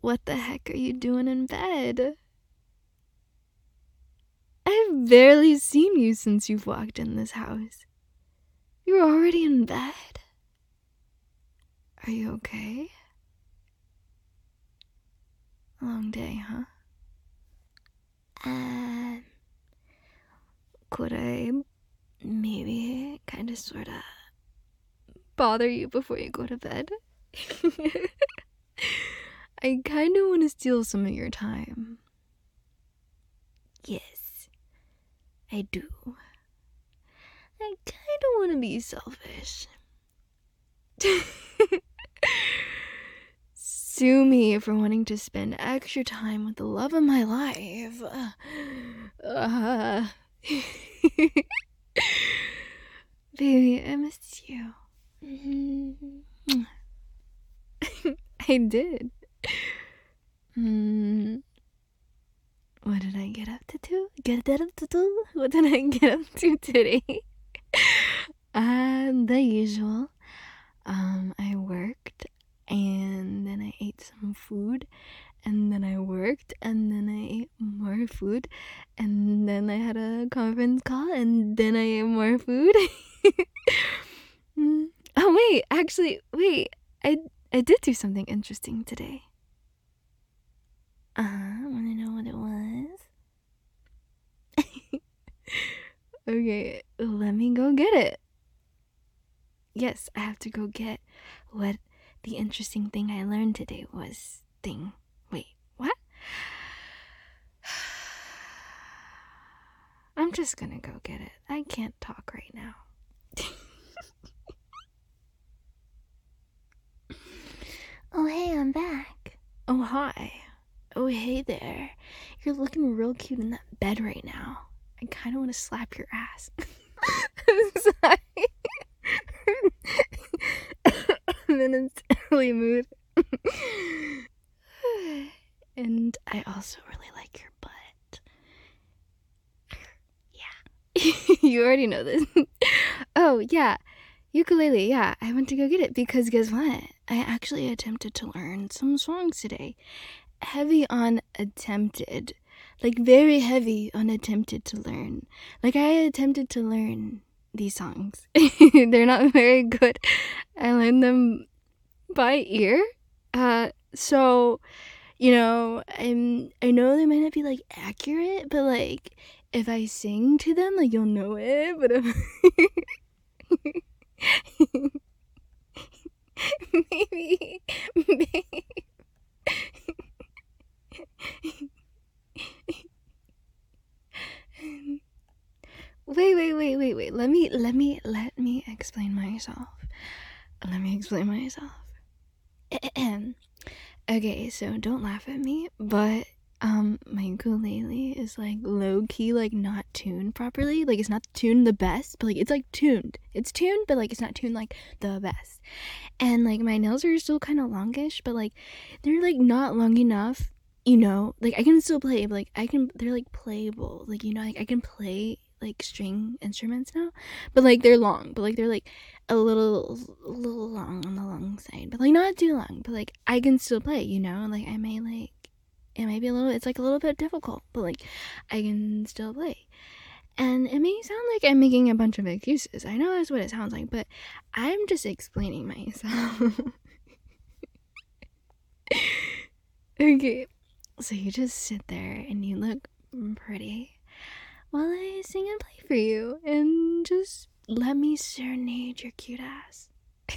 What the heck are you doing in bed? I've barely seen you since you've walked in this house. You're already in bed? Are you okay? A long day, huh? Could I maybe kind of sort of bother you before you go to bed? I kind of want to steal some of your time. Yes, I do. I kind of want to be selfish. Sue me for wanting to spend extra time with the love of my life. Baby, I missed you. I did. What did I get up to? What did I get up to today? The usual. I worked, and then I ate some food, and then I worked, and then I ate more food, and then I had a conference call, and then I ate more food. Oh wait, I did do something interesting today. Wanna know what it was? Okay, let me go get it. Yes, I have to go get what the interesting thing I learned today was. Wait, what? I'm just gonna go get it. I can't talk right now. Oh, hey, I'm back. Oh, hi. Oh, hey there. You're looking real cute in that bed right now. I kind of want to slap your ass. Sorry. I'm in a silly mood. And I also really like your butt. Yeah. You already know this. Oh, yeah. Ukulele, yeah. I went to go get it because guess what? I actually attempted to learn some songs today. Heavy on attempted. Like, very heavy on attempted to learn. Like, I attempted to learn these songs. They're not very good. I learned them by ear. So, you know, I know they might not be, like, accurate, but, like, if I sing to them, like, you'll know it, but if... maybe... Wait. Let me explain myself. Okay, so don't laugh at me, but my ukulele is like low key, like not tuned properly. Like it's not tuned the best, but like it's like tuned. It's tuned, but like it's not tuned like the best. And like my nails are still kind of longish, but like they're like not long enough. You know, like I can still play, but like they're like playable. Like, you know, like I can play like string instruments now, but like they're long, but like they're like a little long on the long side, but like not too long, but like I can still play, you know, like I may like, it might be it's like a little bit difficult, but like I can still play. And it may sound like I'm making a bunch of excuses. I know that's what it sounds like, but I'm just explaining myself. Okay, so you just sit there and you look pretty while I sing and play for you, and just let me serenade your cute ass.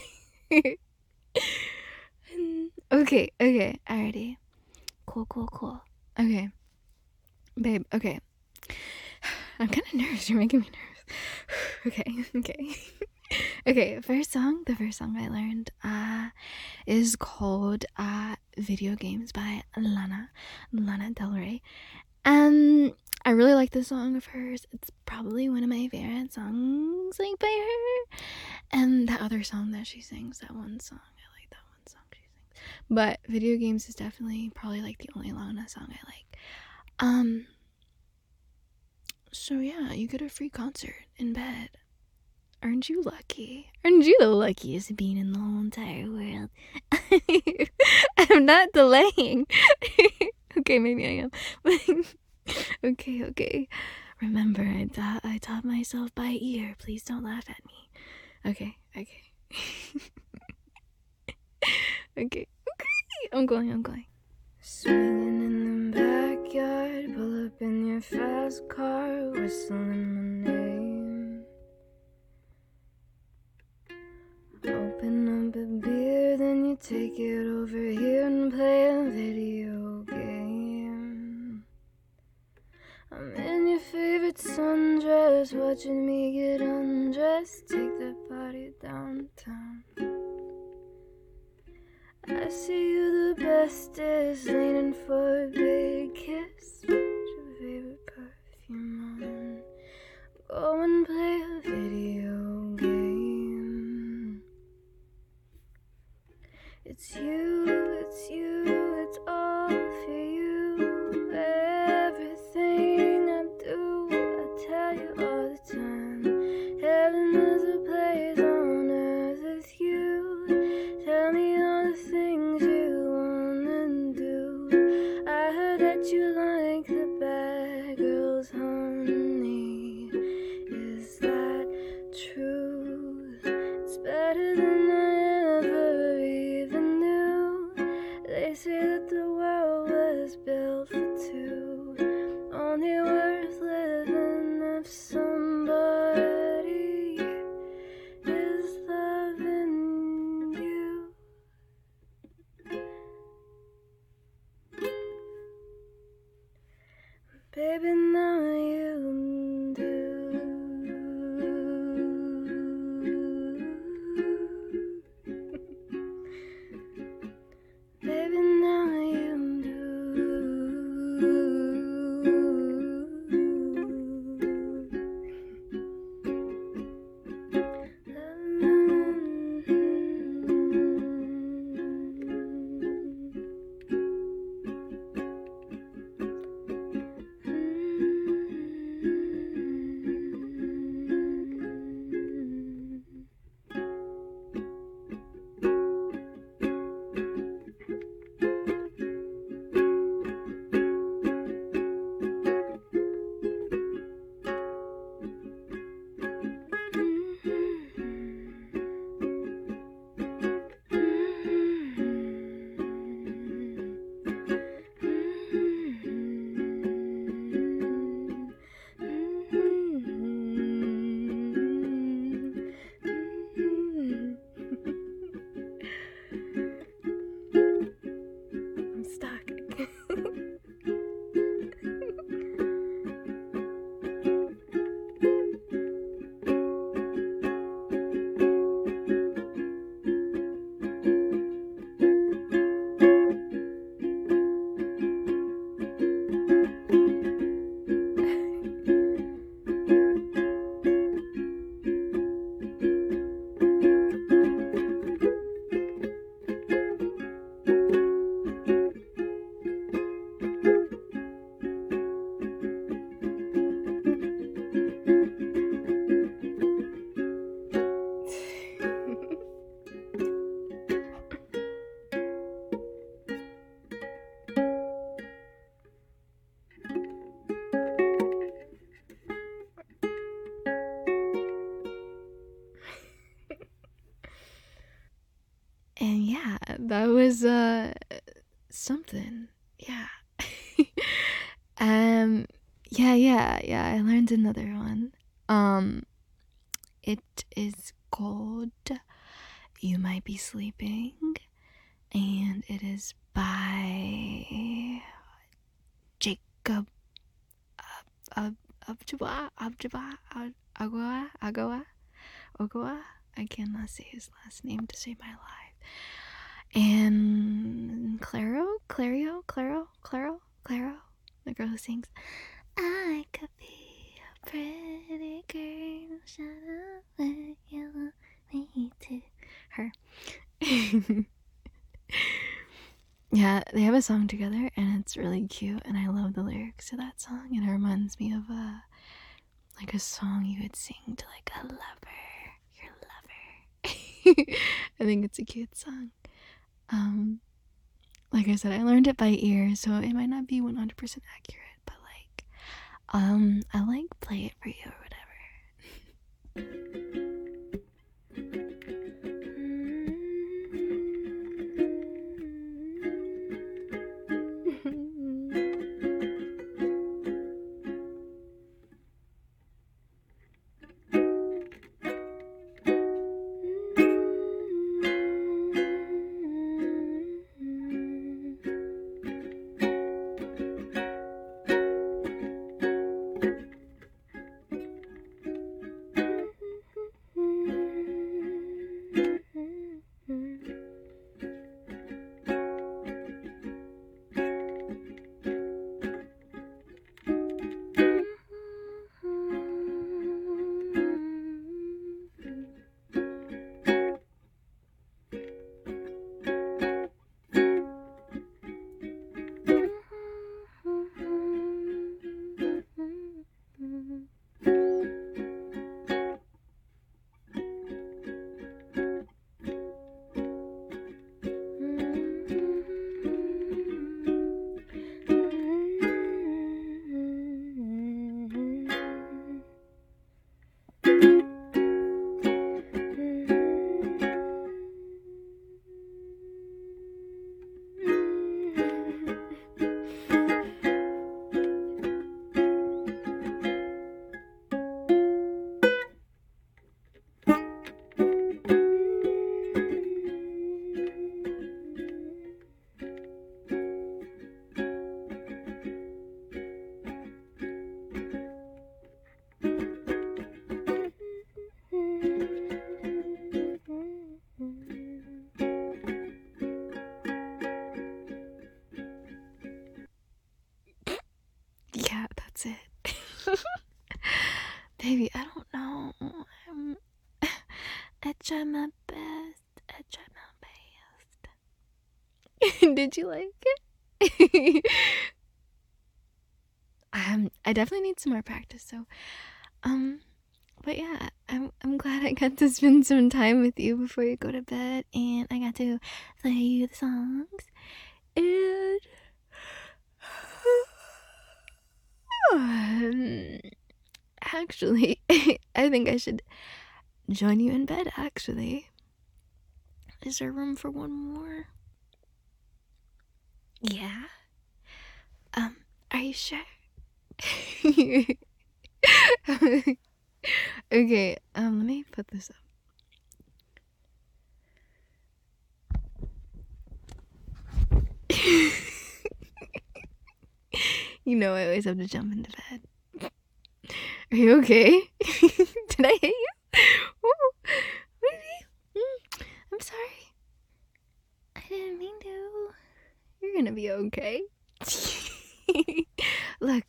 Okay, alrighty. Cool. Okay, babe, okay. I'm kind of nervous, you're making me nervous. Okay. Okay, the first song I learned is called Video Games by Lana Del Rey. I really like this song of hers. It's probably one of my favorite songs, like, by her. And that other song that she sings, that one song, I like that one song she sings. But Video Games is definitely probably, like, the only Lana song I like. So yeah, you get a free concert in bed. Aren't you lucky? Aren't you the luckiest being in the whole entire world? I'm not delaying. Okay, maybe I am. Okay. Remember, I taught myself by ear. Please don't laugh at me. Okay. Okay. I'm going. Swinging in the backyard, pull up in your fast car, whistling my name. Open up a beer, then you take it over here and play a video game. I'm in your favorite sundress, watching me get undressed, take that body downtown. I see you the bestest, leaning for a big kiss. Put your favorite perfume on, go and play a video game. It's you, it's all for you. Everything I do, I tell you all the time. Heaven is a place on earth with you. Tell me all the things you wanna do. I heard that you like the bad girls, honey. Is that true? It's better than I ever even knew. They say that the world was built for two, only worth living if somebody is loving you. Baby, now you do. Baby, now you do. I'm stuck. And yeah, that was something. Yeah. Yeah, I learned another one. It is called You Might Be Sleeping, and it is by Jacob Ogawa. I cannot say his last name to save my life. And Claro, the girl who sings, I could be a pretty girl, shut up when you want me to. Her. Yeah, they have a song together and it's really cute, and I love the lyrics to that song, and it reminds me of like a song you would sing to like a lover I think it's a cute song. Like I said, I learned it by ear, so it might not be 100% accurate, but like, I like play it for you or whatever. Yeah, that's it. Baby, I don't know. I tried my best. I tried my best. Did you like it? I definitely need some more practice, so but yeah, I'm glad I got to spend some time with you before you go to bed, and I got to play you the songs. And actually, I think I should join you in bed. Actually, is there room for one more? Yeah. Are you sure? Okay, let me put this up. You know I always have to jump into bed. Are you okay? Did I hit you? Ooh, maybe. I'm sorry. I didn't mean to. You're gonna be okay. Look,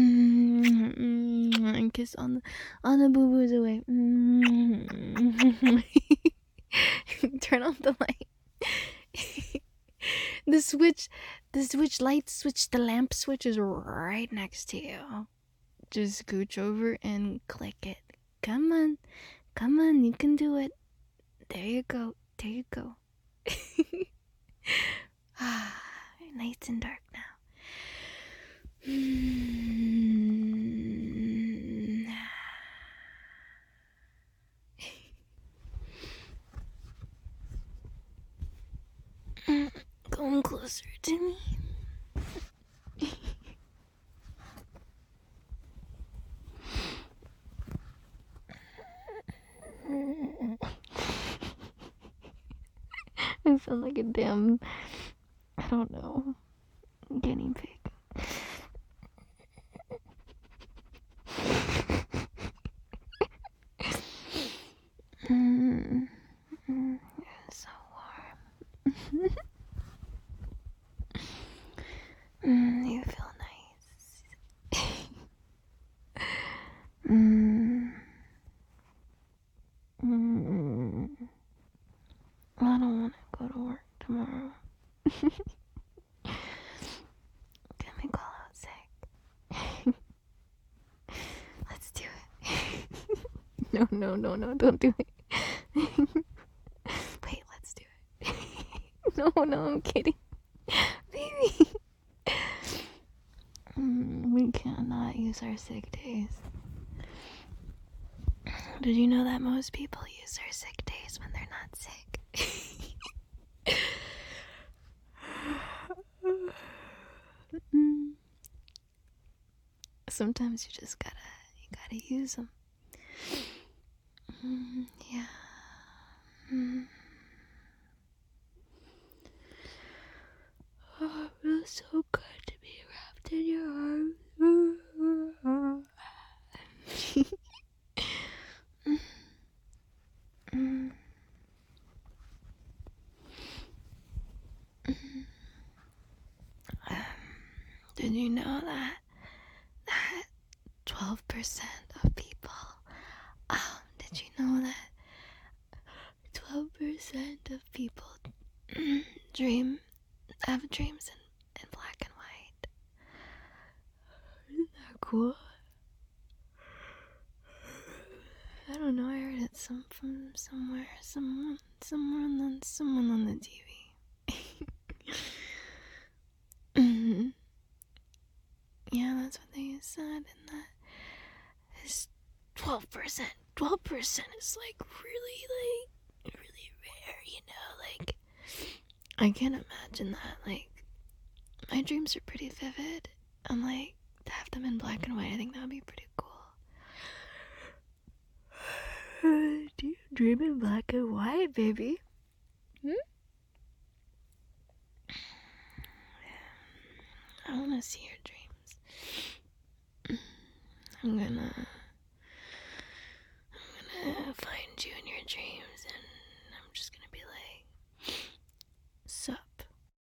and kiss on the boo boos away. Turn on the light. The lamp switch is right next to you. Just scooch over and click it. Come on, you can do it. There you go. Nice and dark now. Come closer to me. I sound like a damn, I don't know, guinea pig. It's so warm. You feel nice. I don't want to go to work tomorrow. Can we call out sick? Let's do it. No, don't do it. No, I'm kidding. Baby. We cannot use our sick days. Did you know that most people use their sick days when they're not sick? Sometimes you just gotta use them. Yeah. Oh, it feels so good to be wrapped in your arms. Did you know that 12% of people, did you know that 12% of people have dreams in black and white? Isn't that cool? I don't know, I heard it from somewhere, someone on the TV. Yeah, that's what they said, and that is 12%. 12% is really rare, I can't imagine that. My dreams are pretty vivid, and to have them in black and white, I think that would be pretty cool. Do you dream in black and white, baby? I want to see your dreams. I'm gonna find you in your dreams, and I'm just gonna be like, sup.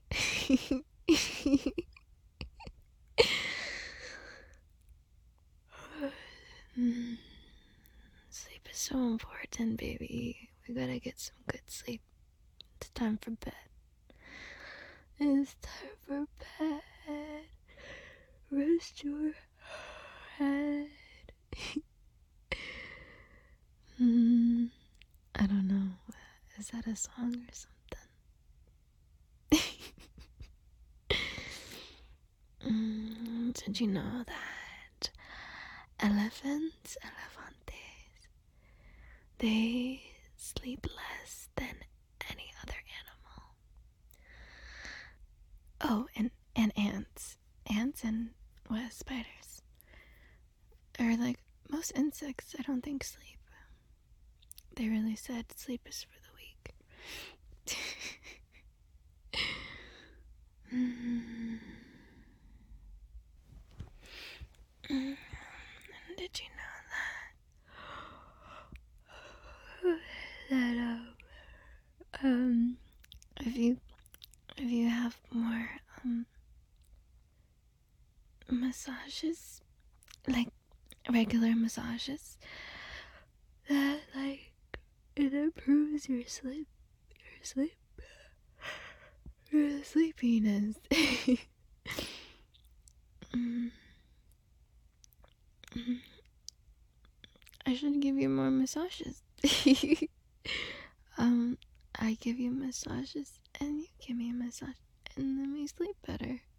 Sleep is so important, baby. We gotta get some good sleep. It's time for bed. It's time for bed. Rest your head. I don't know. Is that a song or something? Did you know that elephants, they sleep less than any other animal? Oh, and ants. Ants and spiders. Or most insects, I don't think sleep. They really said sleep is for the weak. Did you know that if you have more massages, regular massages, that it improves your sleepiness. I should give you more massages. I give you massages and you give me a massage, and then we sleep better.